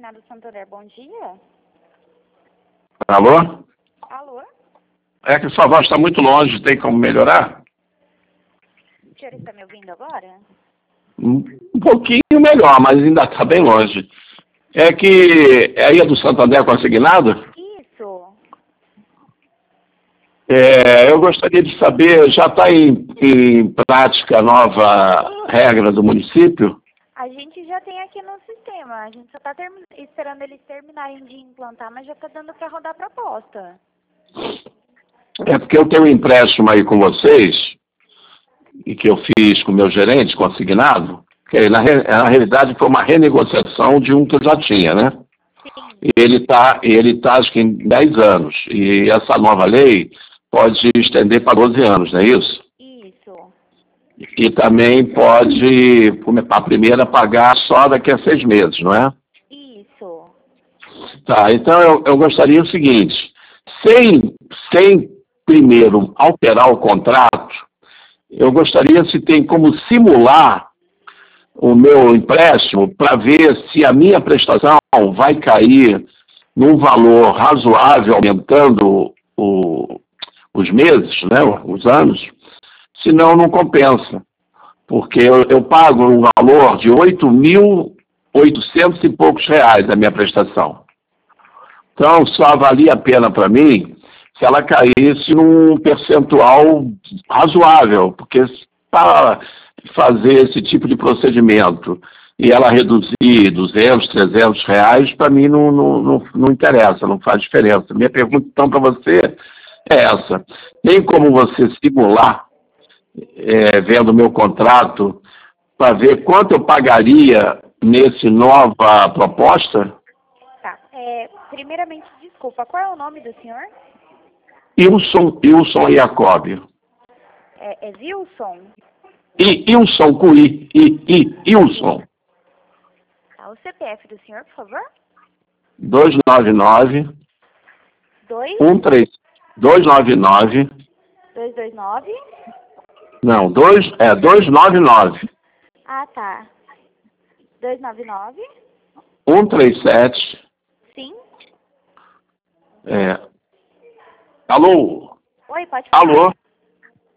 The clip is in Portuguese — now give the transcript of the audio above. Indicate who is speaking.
Speaker 1: Reinaldo Santander, bom dia.
Speaker 2: Alô?
Speaker 1: Alô?
Speaker 2: É que sua voz está muito longe, tem como melhorar?
Speaker 1: O senhor está me ouvindo agora?
Speaker 2: Um pouquinho melhor, mas ainda está bem longe. É que é aí do Santander Consignado?
Speaker 1: Isso.
Speaker 2: Eu gostaria de saber, já está em prática a nova regra do município?
Speaker 1: A gente já tem aqui no sistema, a gente só está esperando eles terminarem de implantar, mas já está dando para rodar a proposta.
Speaker 2: É porque eu tenho um empréstimo aí com vocês, e que eu fiz com o meu gerente consignado, que na realidade foi uma renegociação de um que eu já tinha, né?
Speaker 1: Sim.
Speaker 2: E ele tá acho que em 10 anos, e essa nova lei pode estender para 12 anos, não é isso?
Speaker 1: Isso.
Speaker 2: E também pode, a primeira, pagar só daqui a 6 meses, não é?
Speaker 1: Isso.
Speaker 2: Tá, então eu gostaria o seguinte, sem primeiro alterar o contrato, eu gostaria se tem como simular o meu empréstimo para ver se a minha prestação vai cair num valor razoável, aumentando os meses, né, os anos, senão não compensa. Porque eu pago um valor de 8.800 e poucos reais a minha prestação. Então, só valia a pena para mim se ela caísse num percentual razoável, porque para fazer esse tipo de procedimento e ela reduzir 200, 300 reais, para mim não interessa, não faz diferença. Minha pergunta, então, para você é essa. Tem como você simular, vendo o meu contrato, para ver quanto eu pagaria nesse nova proposta?
Speaker 1: Tá. Primeiramente, desculpa, qual é o nome do senhor?
Speaker 2: Wilson Jacob.
Speaker 1: É Wilson?
Speaker 2: Wilson com Wilson.
Speaker 1: Tá, o CPF do senhor, por favor?
Speaker 2: 299
Speaker 1: 2?
Speaker 2: 299
Speaker 1: 229?
Speaker 2: Não, 299
Speaker 1: Ah, tá. 299?
Speaker 2: 137
Speaker 1: Sim?
Speaker 2: Alô?
Speaker 1: Oi, pode falar.
Speaker 2: Alô?